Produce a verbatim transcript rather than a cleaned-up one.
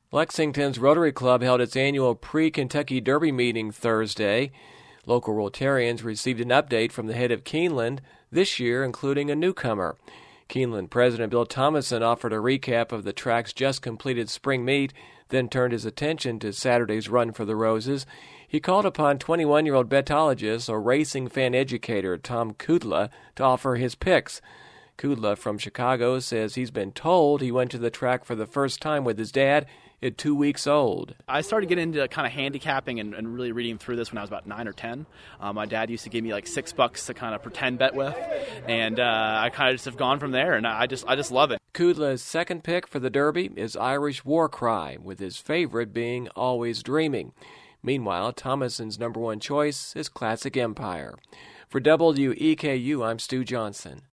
Lexington's Rotary Club held its annual pre-Kentucky Derby meeting Thursday. Local Rotarians received an update from the head of Keeneland, this year including a newcomer. Keeneland President Bill Thomason offered a recap of the track's just-completed spring meet, then turned his attention to Saturday's Run for the Roses. He called upon twenty-one-year-old betologist or racing fan educator Tom Kudla to offer his picks. Kudla from Chicago says he's been told he went to the track for the first time with his dad at two weeks old. I started getting into kind of handicapping and, and really reading through this when I was about nine or ten. Uh, my dad used to give me like six bucks to kind of pretend bet with, and uh, I kind of just have gone from there, and I just I just love it. Kudla's second pick for the Derby is Irish War Cry, with his favorite being Always Dreaming. Meanwhile, Thomason's number one choice is Classic Empire. For W E K U, I'm Stu Johnson.